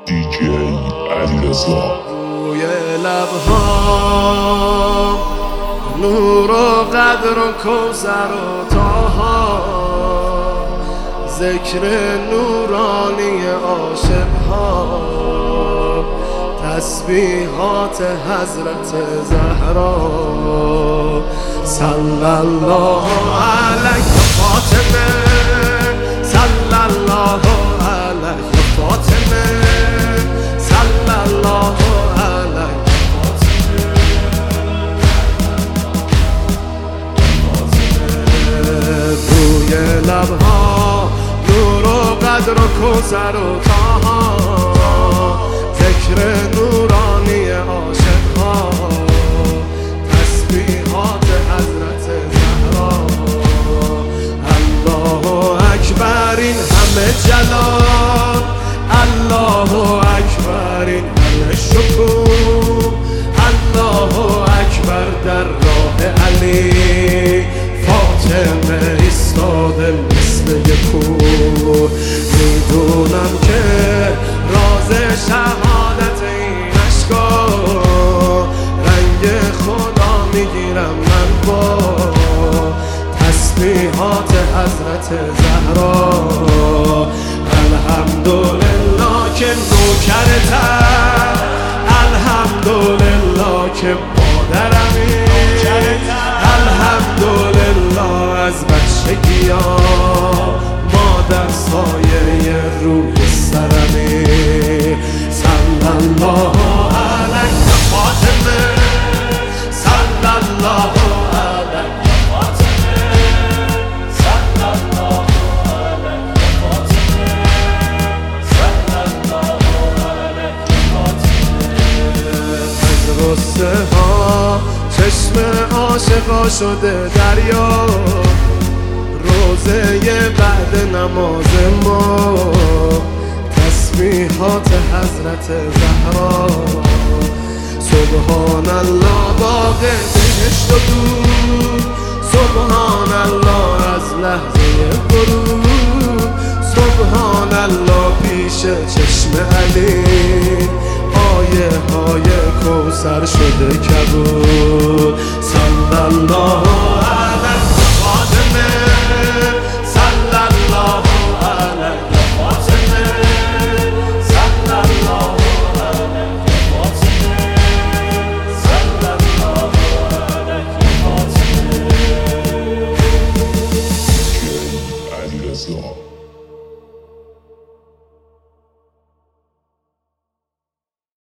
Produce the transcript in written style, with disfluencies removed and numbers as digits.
DJ علیرضا. روی لبها نور و قدر و کوثر و طاها، ذکر نورانی عاشقها، تسبیحات حضرت زهرا. صلی الله علیک فاطمه، صلی الله علیک فاطمه، صلی الله علیک فاطمه. روی لبها نور و قدر و کوثر و طاها، ذکر نورانی عاشقها، تسبیحات حضرت زهرا. الله اکبر، این همه جلال، الله اکبر، این همه شکوه، الله اکبر. در راه علی فاطمه ایستاده مثل یک کوه. میدونم که راز شهادت این اشکا، رنگ خدا میگیرم من با تسبیحات حضرت زهرا. الحمدلله که نوکرتم، الحمدلله که مادرمی، الحمدلله از بچگی‌ام مادر سایه روی سرمی. صلی الله علیک فاطمه، صلی الله علیک فاطمه، صلی الله علیک فاطمه، صلی الله علیک فاطمه. از غصه ها چشم عاشقا شده دریا، روزه بعد نماز ما تسبیحات حضرت زهرا. سبحان الله باغ بهشت و دور، سبحان الله از لحظه غروب، سبحان الله پیش چشم علی آیه های کوثر شده کبود. صلی الله علیک فاطمه،